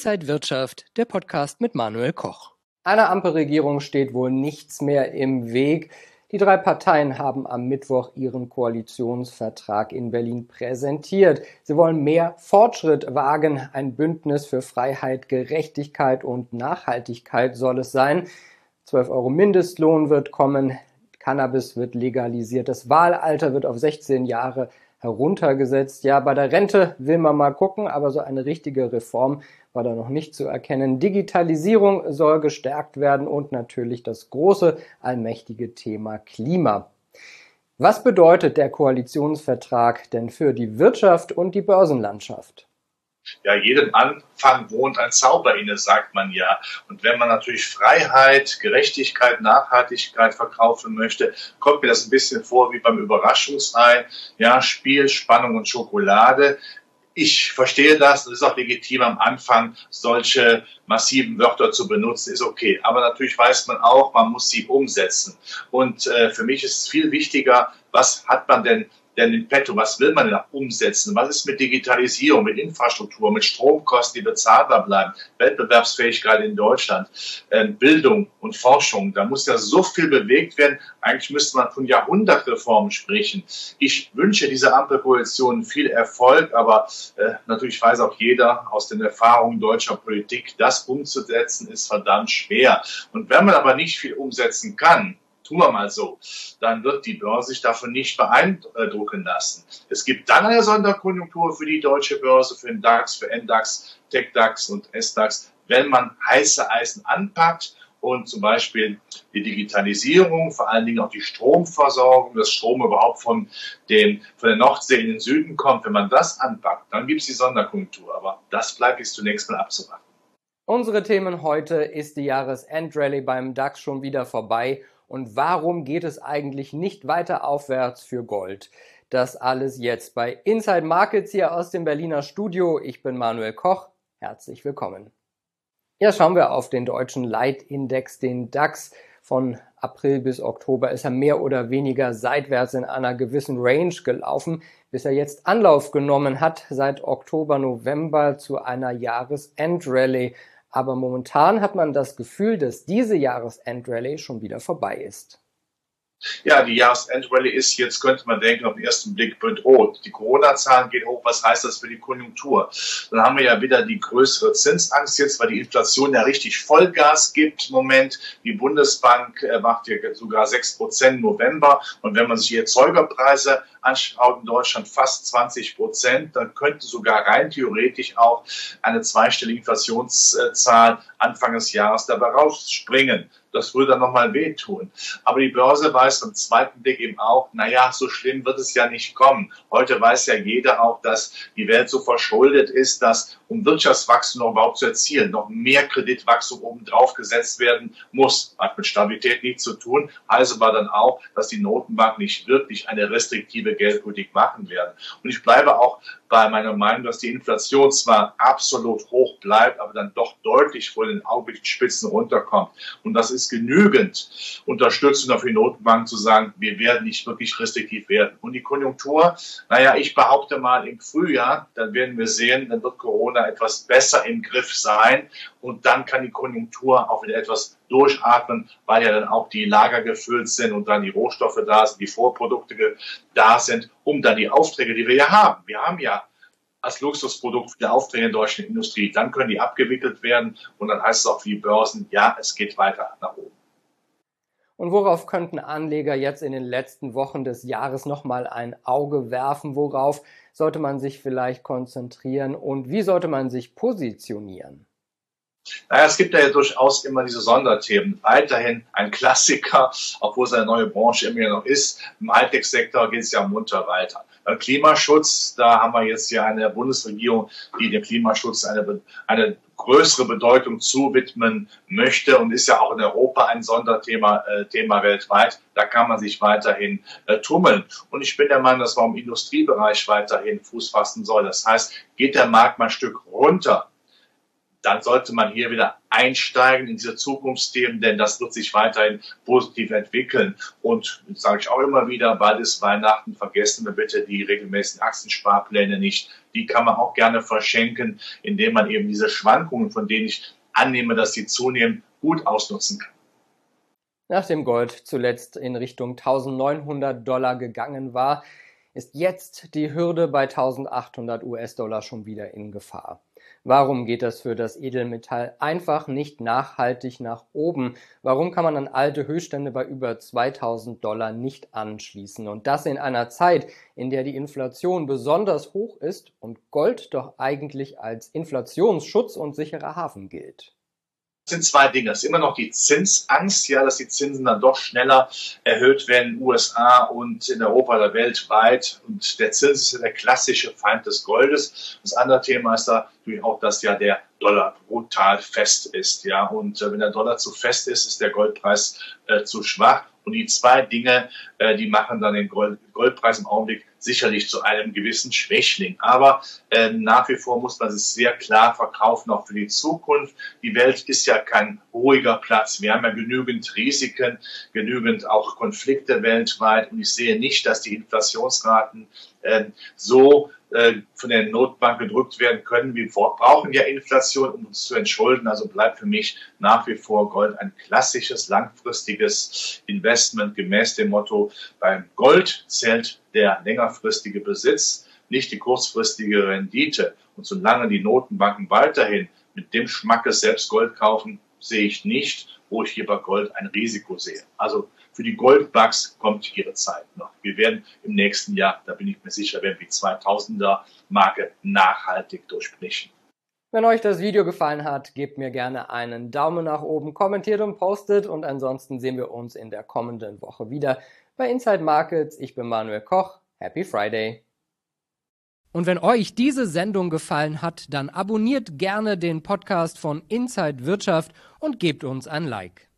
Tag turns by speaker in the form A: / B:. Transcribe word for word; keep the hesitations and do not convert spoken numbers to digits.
A: Inside Wirtschaft, der Podcast mit Manuel Koch. Einer Ampelregierung steht wohl nichts mehr im Weg. Die drei Parteien haben am Mittwoch ihren Koalitionsvertrag in Berlin präsentiert. Sie wollen mehr Fortschritt wagen. Ein Bündnis für Freiheit, Gerechtigkeit und Nachhaltigkeit soll es sein. zwölf Euro Mindestlohn wird kommen. Cannabis wird legalisiert. Das Wahlalter wird auf sechzehn Jahre heruntergesetzt. Ja, bei der Rente will man mal gucken, aber so eine richtige Reform war da noch nicht zu erkennen. Digitalisierung soll gestärkt werden und natürlich das große, allmächtige Thema Klima. Was bedeutet der Koalitionsvertrag denn für die Wirtschaft und die Börsenlandschaft?
B: Ja, jedem Anfang wohnt ein Zauber inne, sagt man ja. Und wenn man natürlich Freiheit, Gerechtigkeit, Nachhaltigkeit verkaufen möchte, kommt mir das ein bisschen vor wie beim Überraschungsei. Ja, Spiel, Spannung und Schokolade. Ich verstehe das, es ist auch legitim am Anfang, solche massiven Wörter zu benutzen, ist okay. Aber natürlich weiß man auch, man muss sie umsetzen. Und äh, für mich ist es viel wichtiger, was hat man denn denn in petto, was will man denn umsetzen? Was ist mit Digitalisierung, mit Infrastruktur, mit Stromkosten, die bezahlbar bleiben, Wettbewerbsfähigkeit in Deutschland, äh, Bildung und Forschung? Da muss ja so viel bewegt werden. Eigentlich müsste man von Jahrhundertreformen sprechen. Ich wünsche dieser Ampelkoalition viel Erfolg, aber äh, natürlich weiß auch jeder aus den Erfahrungen deutscher Politik, das umzusetzen ist verdammt schwer. Und wenn man aber nicht viel umsetzen kann, tun wir mal so, dann wird die Börse sich davon nicht beeindrucken lassen. Es gibt dann eine Sonderkonjunktur für die deutsche Börse, für den DAX, für N DAX, TechDAX und S DAX, wenn man heiße Eisen anpackt und zum Beispiel die Digitalisierung, vor allen Dingen auch die Stromversorgung, dass Strom überhaupt von, den, von der Nordsee in den Süden kommt, wenn man das anpackt, dann gibt es die Sonderkonjunktur. Aber das bleibt jetzt zunächst mal abzuwarten.
A: Unsere Themen heute: Ist die Jahresendrallye beim DAX schon wieder vorbei? Und warum geht es eigentlich nicht weiter aufwärts für Gold? Das alles jetzt bei Inside Markets hier aus dem Berliner Studio. Ich bin Manuel Koch. Herzlich willkommen. Ja, schauen wir auf den deutschen Leitindex, den DAX. Von April bis Oktober ist er mehr oder weniger seitwärts in einer gewissen Range gelaufen, bis er jetzt Anlauf genommen hat seit Oktober, November zu einer Jahresendrallye. Aber momentan hat man das Gefühl, dass diese Jahresendrallye schon wieder vorbei ist.
B: Ja, die Jahresendrallye ist jetzt, könnte man denken, auf den ersten Blick bedroht. Die Corona-Zahlen gehen hoch. Was heißt das für die Konjunktur? Dann haben wir ja wieder die größere Zinsangst jetzt, weil die Inflation ja richtig Vollgas gibt im Moment. Die Bundesbank macht ja sogar sechs Prozent im November. Und wenn man sich die Erzeugerpreise anschaut in Deutschland, fast zwanzig Prozent, dann könnte sogar rein theoretisch auch eine zweistellige Inflationszahl Anfang des Jahres dabei rausspringen. Das würde dann nochmal wehtun. Aber die Börse weiß beim zweiten Blick eben auch, naja, so schlimm wird es ja nicht kommen. Heute weiß ja jeder auch, dass die Welt so verschuldet ist, dass, um Wirtschaftswachstum noch überhaupt zu erzielen, noch mehr Kreditwachstum obendrauf gesetzt werden muss. Hat mit Stabilität nichts zu tun. Heißt aber dann auch, dass die Notenbank nicht wirklich eine restriktive Geldpolitik machen werden. Und ich bleibe auch bei meiner Meinung, dass die Inflation zwar absolut hoch bleibt, aber dann doch deutlich vor den Augenblicksspitzen runterkommt. Und das ist genügend Unterstützung für die Notenbank zu sagen, wir werden nicht wirklich restriktiv werden. Und die Konjunktur, naja, ich behaupte mal im Frühjahr, dann werden wir sehen, dann wird Corona etwas besser im Griff sein und dann kann die Konjunktur auch wieder etwas durchatmen, weil ja dann auch die Lager gefüllt sind und dann die Rohstoffe da sind, die Vorprodukte da sind, um dann die Aufträge, die wir ja haben. Wir haben ja als Luxusprodukt viele Aufträge in der deutschen Industrie. Dann können die abgewickelt werden und dann heißt es auch für die Börsen, ja, es geht weiter nach oben.
A: Und worauf könnten Anleger jetzt in den letzten Wochen des Jahres nochmal ein Auge werfen? Worauf sollte man sich vielleicht konzentrieren und wie sollte man sich positionieren?
B: Naja, es gibt ja durchaus immer diese Sonderthemen. Weiterhin ein Klassiker, obwohl es eine neue Branche immer noch ist. Im Hightech-Sektor geht es ja munter weiter. Beim Klimaschutz, da haben wir jetzt ja eine Bundesregierung, die dem Klimaschutz eine, eine größere Bedeutung zuwidmen möchte und ist ja auch in Europa ein Sonderthema äh, Thema weltweit. Da kann man sich weiterhin äh, tummeln. Und ich bin der Meinung, dass man im Industriebereich weiterhin Fuß fassen soll. Das heißt, geht der Markt mal ein Stück runter, dann sollte man hier wieder einsteigen in diese Zukunftsthemen, denn das wird sich weiterhin positiv entwickeln. Und das sage ich auch immer wieder, bald ist Weihnachten, vergessen wir bitte die regelmäßigen Aktiensparpläne nicht. Die kann man auch gerne verschenken, indem man eben diese Schwankungen, von denen ich annehme, dass sie zunehmen, gut ausnutzen kann.
A: Nachdem Gold zuletzt in Richtung eintausendneunhundert Dollar gegangen war, ist jetzt die Hürde bei eintausendachthundert US-Dollar schon wieder in Gefahr. Warum geht das für das Edelmetall einfach nicht nachhaltig nach oben? Warum kann man an alte Höchststände bei über zweitausend Dollar nicht anschließen? Und das in einer Zeit, in der die Inflation besonders hoch ist und Gold doch eigentlich als Inflationsschutz und sicherer Hafen gilt.
B: Das sind zwei Dinge. Es ist immer noch die Zinsangst, ja, dass die Zinsen dann doch schneller erhöht werden in den U S A und in Europa oder weltweit. Und der Zins ist ja der klassische Feind des Goldes. Das andere Thema ist da natürlich auch, dass ja der Dollar brutal fest ist, ja. Und äh, wenn der Dollar zu fest ist, ist der Goldpreis äh, zu schwach. Und die zwei Dinge, äh, die machen dann den Gold, Goldpreis im Augenblick sicherlich zu einem gewissen Schwächling. Aber äh, nach wie vor muss man es sehr klar verkaufen, auch für die Zukunft. Die Welt ist ja kein ruhiger Platz. Wir haben ja genügend Risiken, genügend auch Konflikte weltweit. Und ich sehe nicht, dass die Inflationsraten äh, so äh, von der Notenbank gedrückt werden können. Wir brauchen ja Inflation, um uns zu entschulden. Also bleibt für mich nach wie vor Gold ein klassisches, langfristiges Investment gemäß dem Motto, beim Gold zählt der längerfristige Besitz, nicht die kurzfristige Rendite. Und solange die Notenbanken weiterhin mit dem Schmackes selbst Gold kaufen, sehe ich nicht, wo ich hier bei Gold ein Risiko sehe. Also für die Goldbugs kommt ihre Zeit noch. Wir werden im nächsten Jahr, da bin ich mir sicher, werden wir die zweitausender Marke nachhaltig durchbrechen.
A: Wenn euch das Video gefallen hat, gebt mir gerne einen Daumen nach oben, kommentiert und postet und ansonsten sehen wir uns in der kommenden Woche wieder bei Inside Markets. Ich bin Manuel Koch. Happy Friday! Und wenn euch diese Sendung gefallen hat, dann abonniert gerne den Podcast von Inside Wirtschaft und gebt uns ein Like.